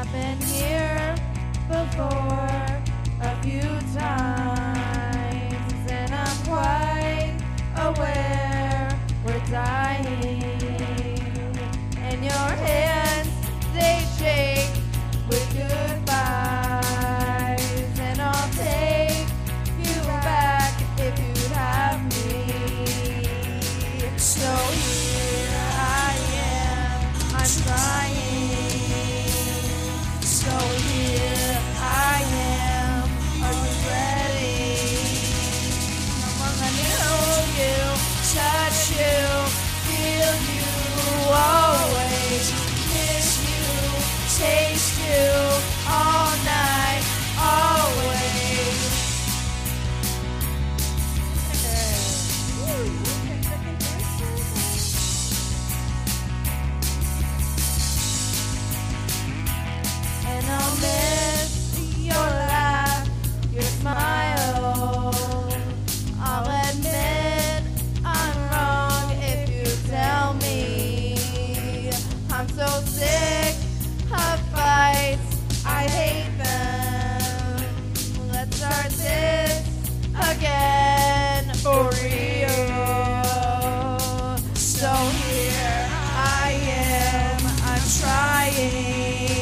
been here before a few times, and I'm quite aware we're dying. And your hands, they shake with goodbyes, and I'll take you back if you'd have me. So here I am, I'm trying. So here I am, are you ready? Come on, let me hold you, touch you, feel you, always kiss you, taste you, all night, always. And I'll miss your laugh, your smile. I'll admit I'm wrong if you tell me. I'm so sick of fights, I hate them. Let's start this again for real. So here I am, I'm trying.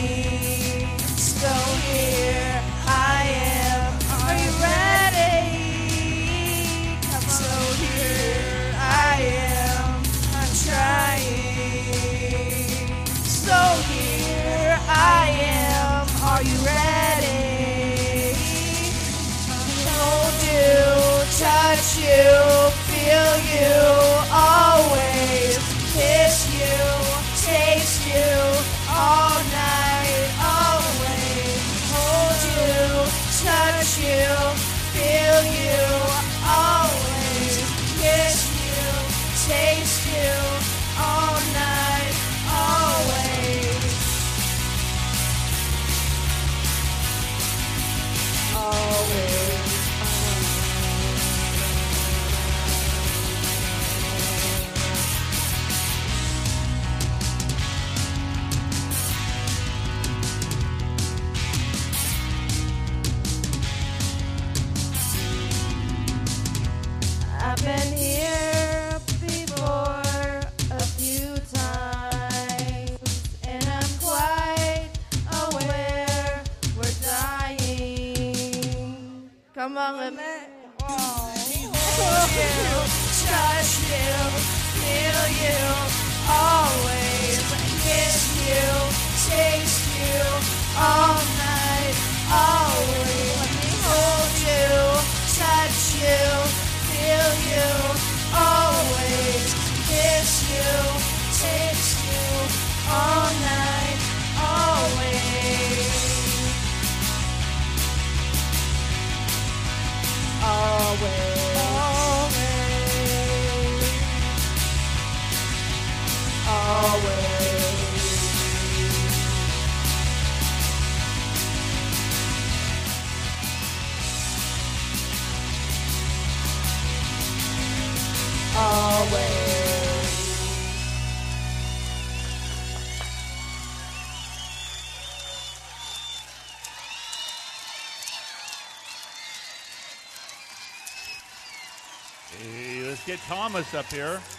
So here I am, are you ready? Come on. So here I am, I'm trying. So here I am, are you ready? Hold you, touch you, feel you, always kiss you, taste you, all night, always. Hold you, touch you, feel you, always kiss you, taste you, all night, always. Always. I've been here before a few times, and I'm quite aware we're dying. Come on, let me hold you, touch you, feel you, always kiss you, taste you, all night, always. Let me hold you, touch you, feel you, always kiss you, taste you, all night, always. Always. Always. Always. Always. Hey, let's get Thomas up here.